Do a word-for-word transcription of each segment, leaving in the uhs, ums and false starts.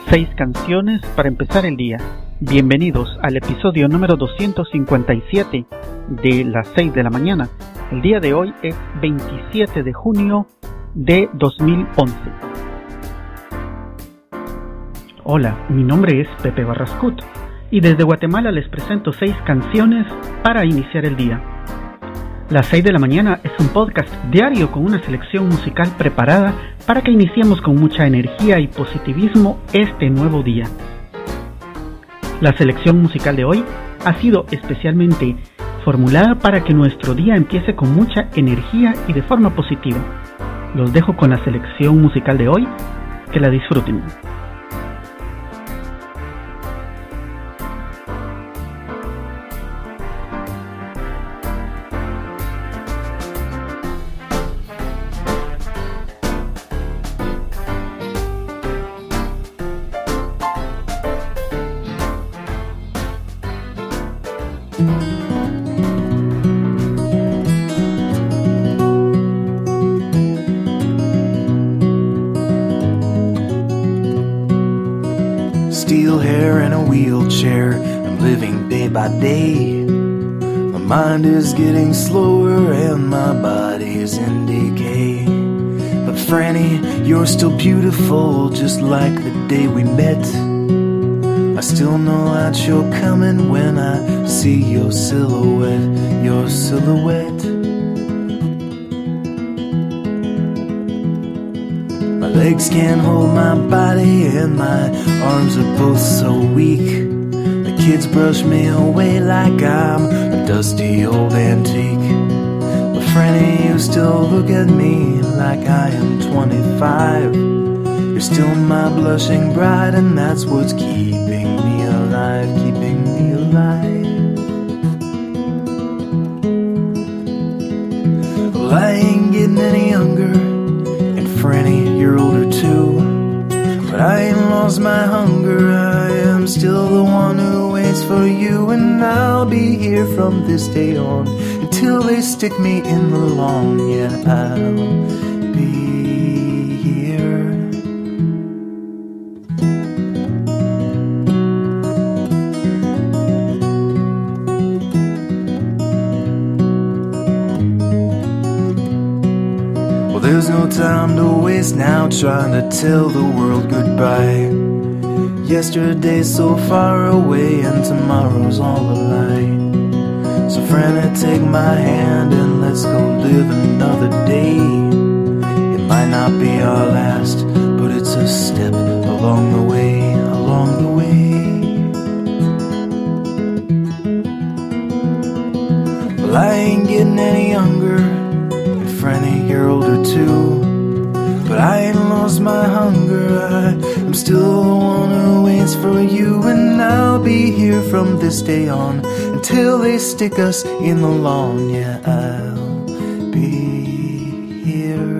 Seis canciones para empezar el día. Bienvenidos al episodio número doscientos cincuenta y siete de las seis de la mañana. El día de hoy es veintisiete de junio de dos mil once. Hola, mi nombre es Pepe Barrascut y desde Guatemala les presento seis canciones para iniciar el día. Las seis de la mañana es un podcast diario con una selección musical preparada para que iniciemos con mucha energía y positivismo este nuevo día. La selección musical de hoy ha sido especialmente formulada para que nuestro día empiece con mucha energía y de forma positiva. Los dejo con la selección musical de hoy, que la disfruten. Steel hair in a wheelchair, I'm living day by day. My mind is getting slower and my body is in decay. But Franny, you're still beautiful, just like the day we met. I still know that you're coming when I see your silhouette, your silhouette. My legs can't hold my body and my arms are both so weak. The kids brush me away like I'm a dusty old antique. But Franny, you still look at me like I am twenty-five. You're still my blushing bride, and that's what's keeping me alive, keeping me alive. Well, I ain't getting any younger, and Franny, you're older too. But I ain't lost my hunger, I am still the one who waits for you. And I'll be here from this day on, until they stick me in the lawn. Yeah, I'll be here. Well, there's no time to waste now trying to tell the world goodbye. Yesterday's so far away and tomorrow's all a lie. So Franny, take my hand and let's go live another day. It might not be our last, but it's a step along the way, along the way. Well, I ain't getting any younger, and Franny, you're older too. But I ain't lost my hunger, I am still the one who waits for you. And I'll be here from this day on, until they stick us in the lawn. Yeah, I'll be here.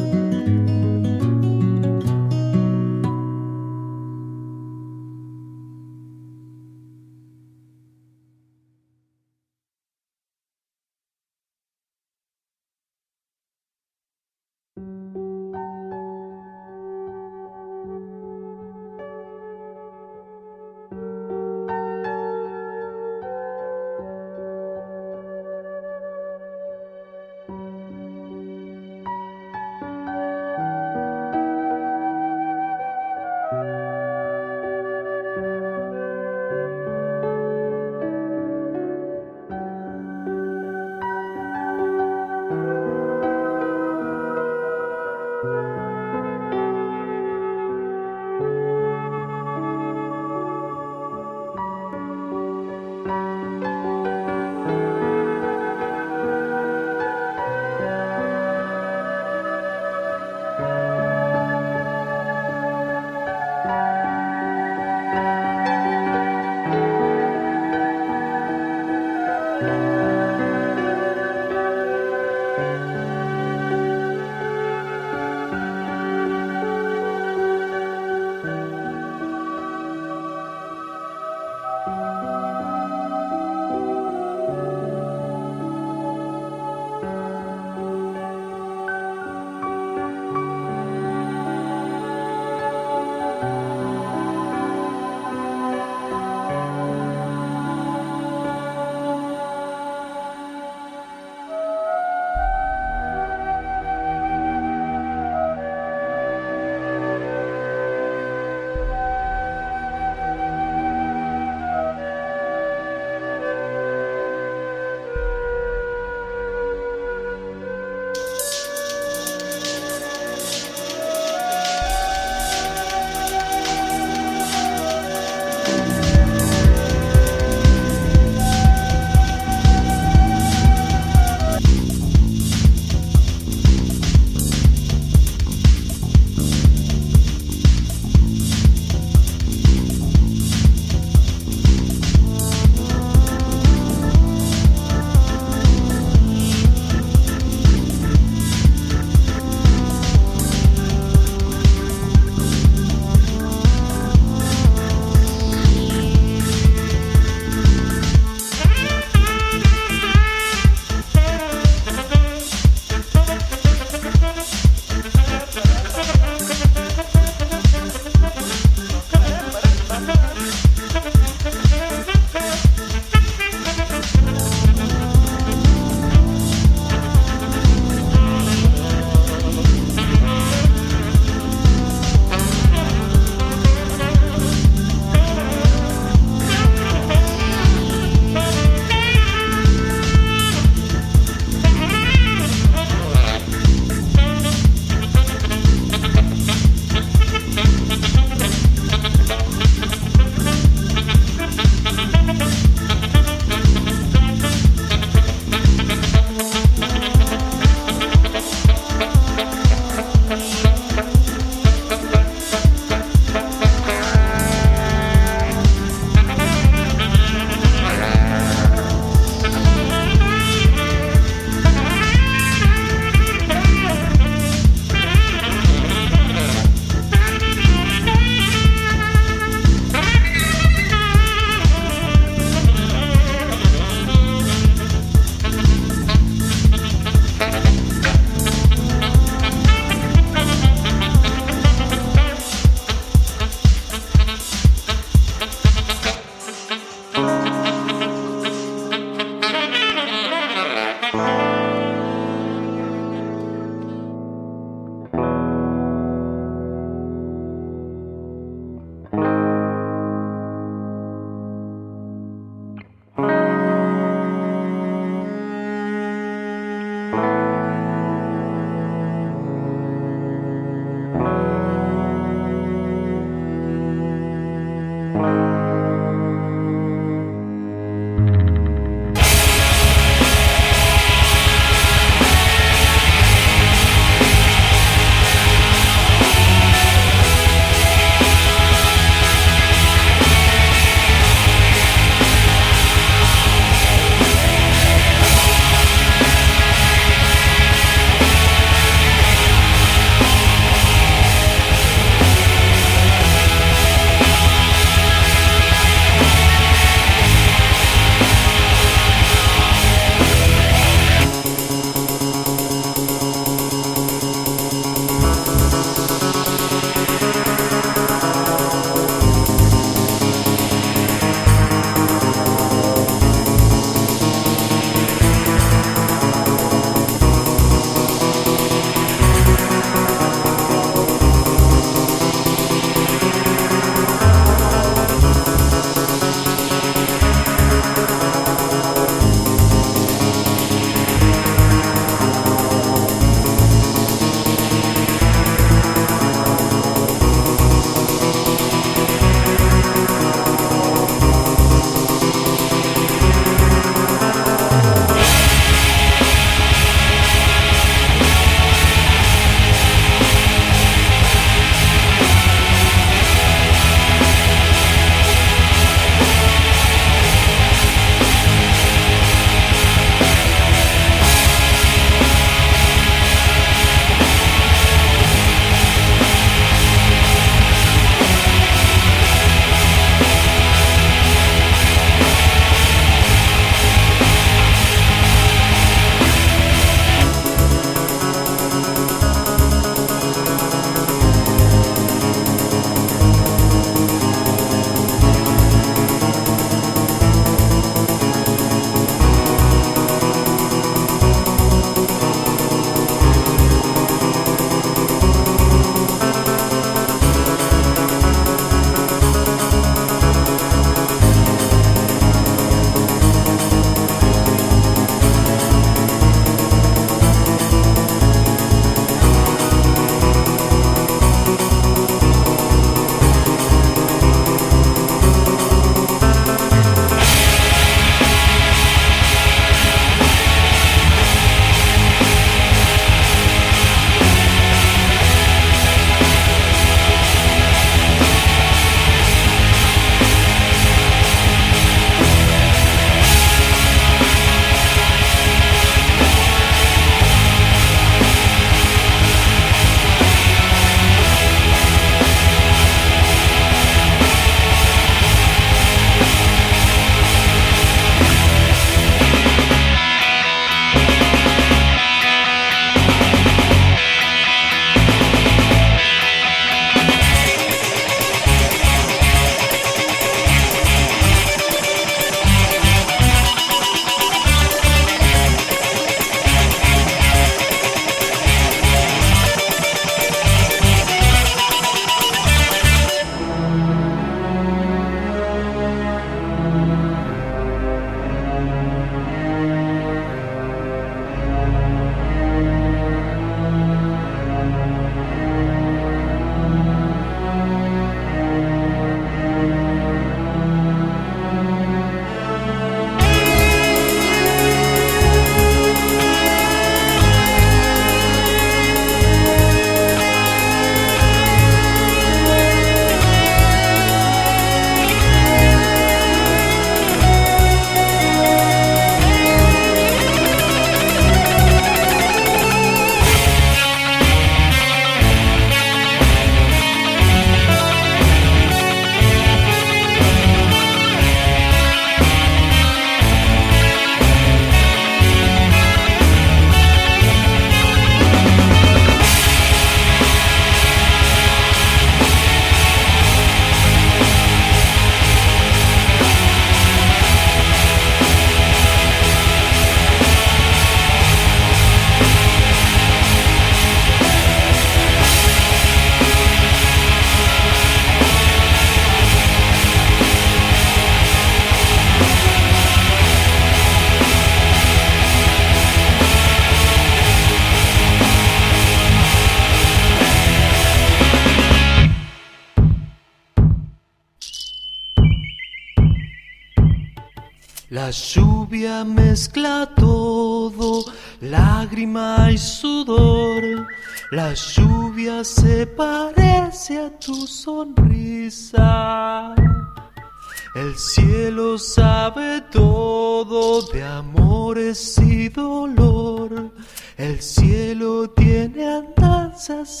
La lluvia mezcla todo, lágrima y sudor. La lluvia se parece a tu sonrisa. El cielo sabe todo de amores y dolor. El cielo tiene andanzas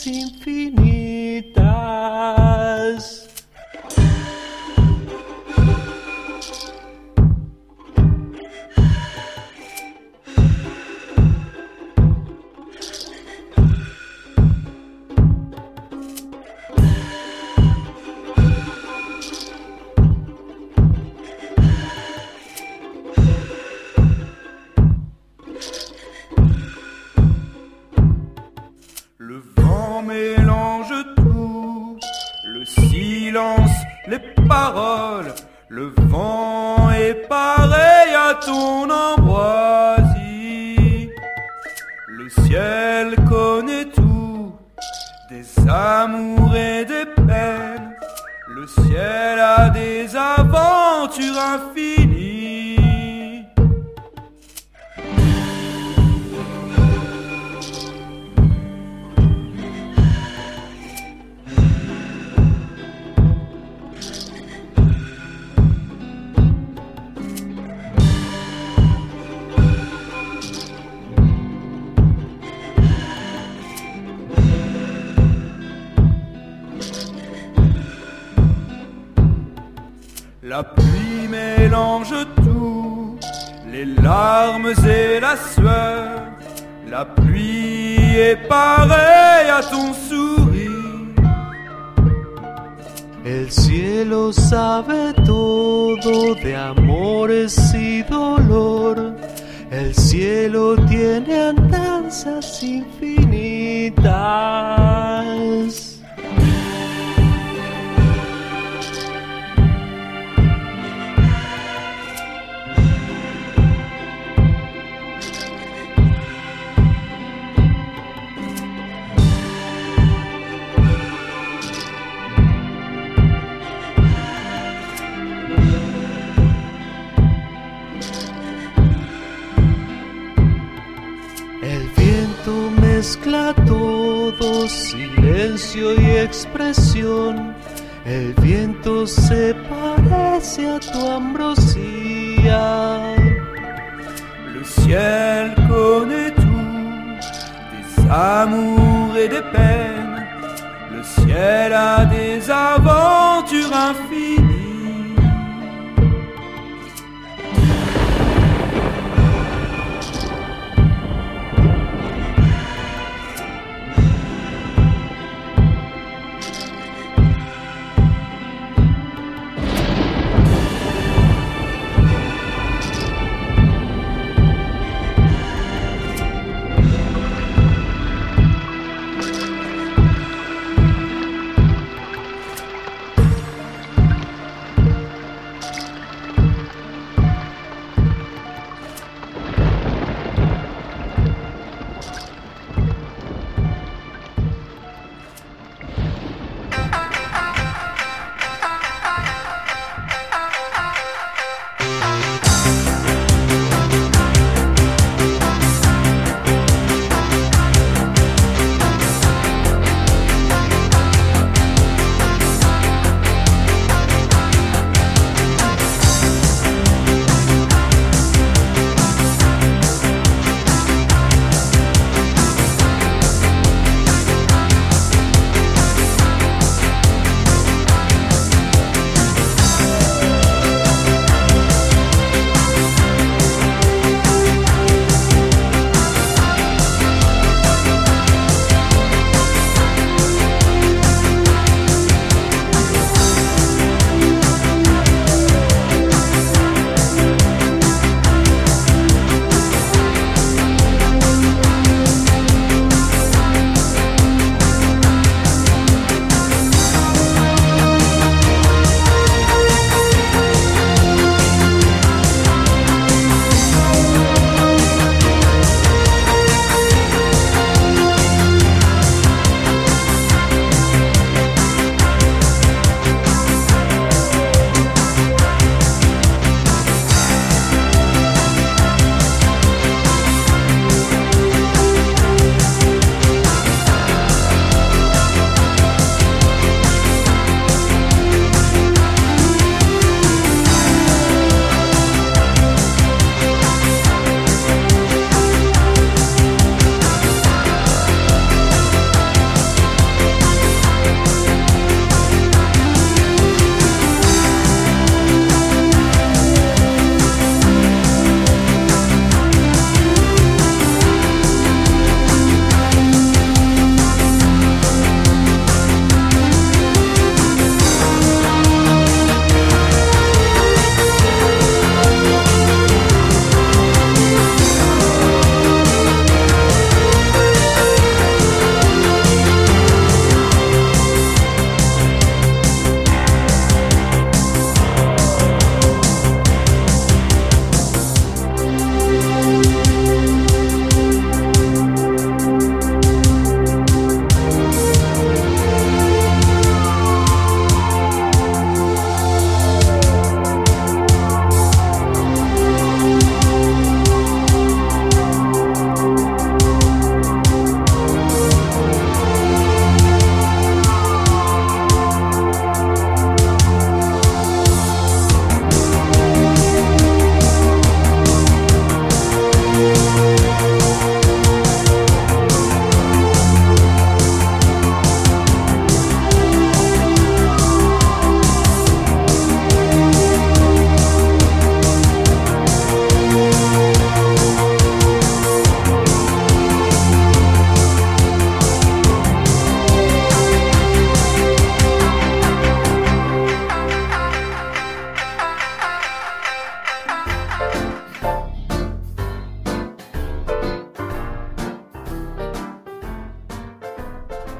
infinitas. Le vent mélange tout, le silence, les paroles. Le vent est pareil à ton ambroisie. Le ciel connaît tout, des amours et des peines. Le ciel a des aventures infinies. La pluie mélange tout, les larmes et la sueur. La pluie est pareille à ton sourire. El cielo sabe todo de amores y dolor. El cielo tiene andanzas infinitas. Mezcla todo, silencio y expresión. El viento se parece a tu ambrosía. Le ciel connaît tout, des amours et des peines. Le ciel a des aventures infinies.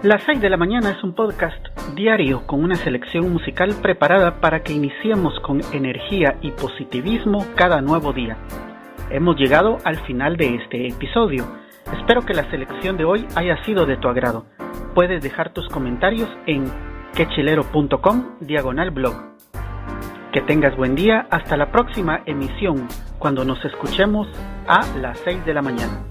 Las seis de la mañana es un podcast diario con una selección musical preparada para que iniciemos con energía y positivismo cada nuevo día. Hemos llegado al final de este episodio. Espero que la selección de hoy haya sido de tu agrado. Puedes dejar tus comentarios en quechilero.com diagonal blog. Que tengas buen día. Hasta la próxima emisión, cuando nos escuchemos a las seis de la mañana.